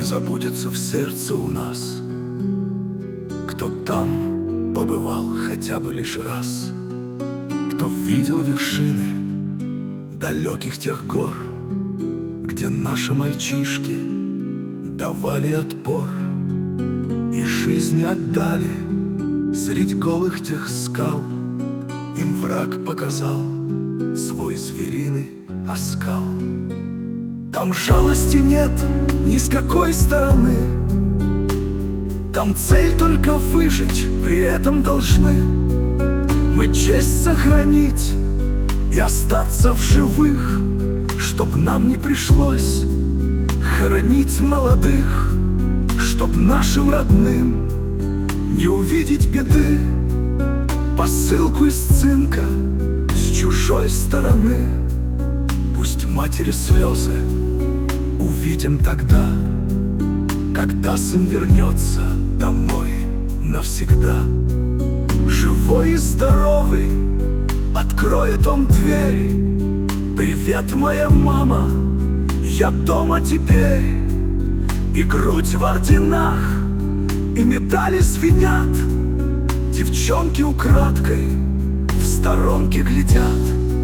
забудется в сердце у нас, кто там побывал хотя бы лишь раз, кто видел вершины далеких тех гор, где наши мальчишки давали отпор и жизни отдали средь голых тех скал. Им враг показал свой звериный оскал. Там жалости нет ни с какой стороны, там цель только выжить, при этом должны мы честь сохранить и остаться в живых, чтоб нам не пришлось хоронить молодых, чтоб нашим родным не увидеть беды. Посылку из цинка с чужой стороны, пусть матери слезы увидим тогда, когда сын вернется домой навсегда. Живой и здоровый откроет он двери. Привет, моя мама, я дома теперь. И грудь в орденах, и медали звенят. Девчонки украдкой в сторонке глядят.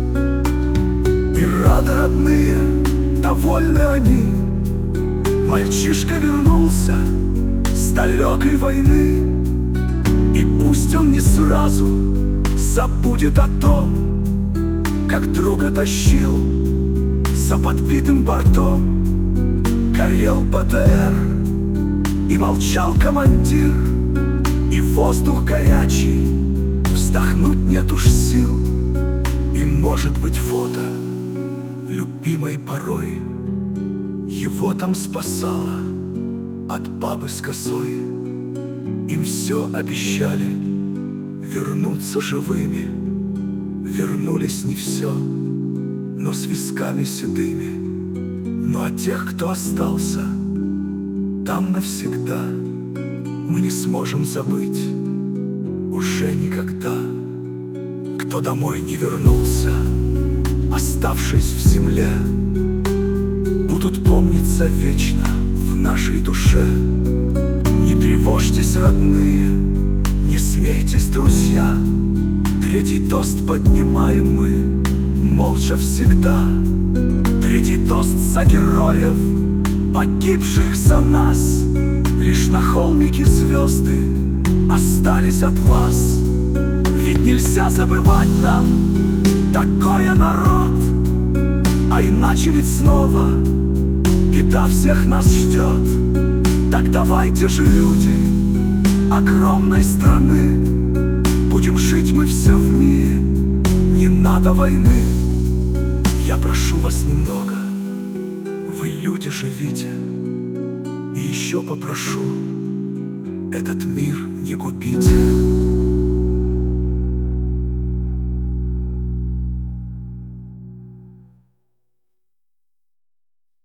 И рады родные, довольны они. Мальчишка вернулся с далекой войны, и пусть он не сразу забудет о том, как друга тащил за подбитым бортом. Горел БТР, и молчал командир, и воздух горячий, вздохнуть нет уж сил. И может быть фото любимой порой его там спасало от бабы с косой. Им все обещали вернуться живыми, вернулись не все, но с висками седыми. Ну а тех, кто остался там навсегда, мы не сможем забыть уже никогда. Кто домой не вернулся, оставшись в земле, будут помниться вечно в нашей душе. Не тревожьтесь, родные, не смейтесь, друзья. Третий тост поднимаем мы молча всегда. Третий тост за героев, погибших за нас. Лишь на холмике звезды остались от вас. Ведь нельзя забывать нам такой народ, а иначе ведь снова беда всех нас ждет. Так давайте же, люди огромной страны, будем жить мы все в мире, не надо войны. Я прошу вас немного, вы люди живите. И еще попрошу, этот мир не губите.